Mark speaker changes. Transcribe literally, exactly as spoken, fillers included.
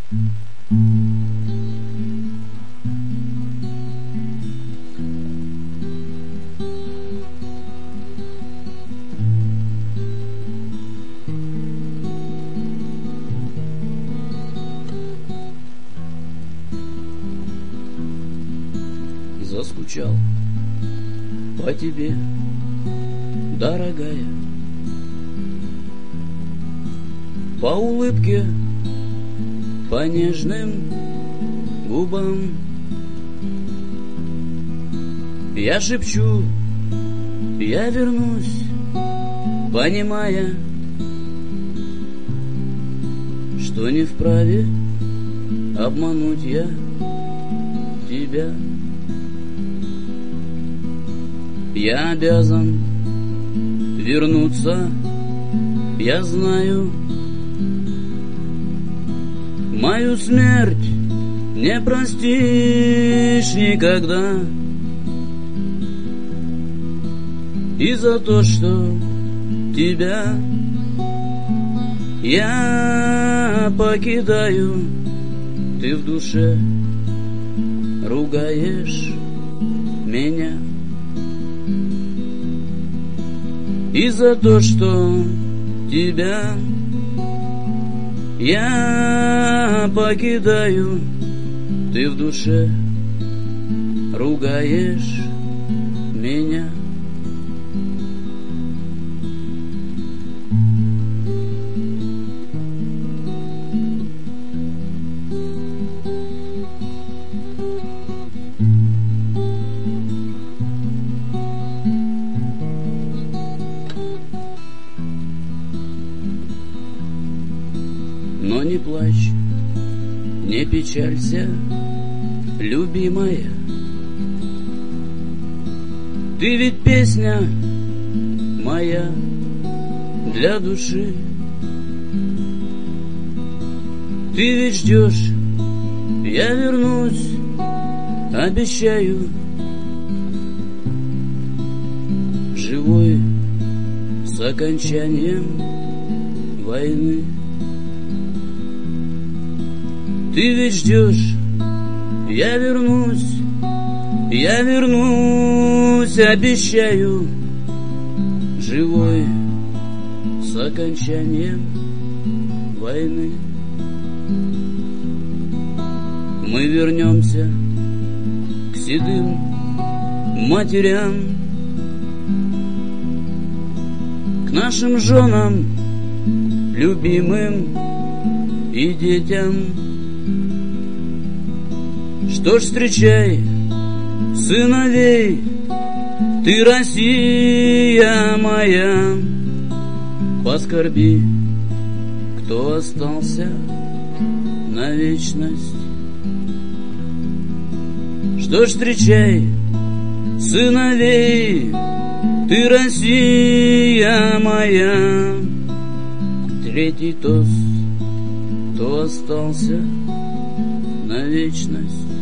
Speaker 1: Заскучал по тебе, дорогая, по улыбке, по нежным губам. Я шепчу, я вернусь, понимая, что не вправе обмануть я тебя. Я обязан вернуться, я знаю. Мою смерть не простишь никогда. И за то, что тебя я покидаю, ты в душе ругаешь меня. И за то, что тебя я покидаю, ты в душе ругаешь меня. Но не плачь, не печалься, любимая. Ты ведь песня моя для души. Ты ведь ждешь, я вернусь, обещаю. Живой с окончанием войны. Ты ведь ждешь, я вернусь, я вернусь, обещаю. Живой с окончанием войны. Мы вернемся к седым матерям, к нашим женам, любимым и детям. Что ж, встречай сыновей, ты, Россия моя. Поскорби, кто остался на вечность. Что ж, встречай сыновей, ты, Россия моя. Третий тост, кто остался на вечность.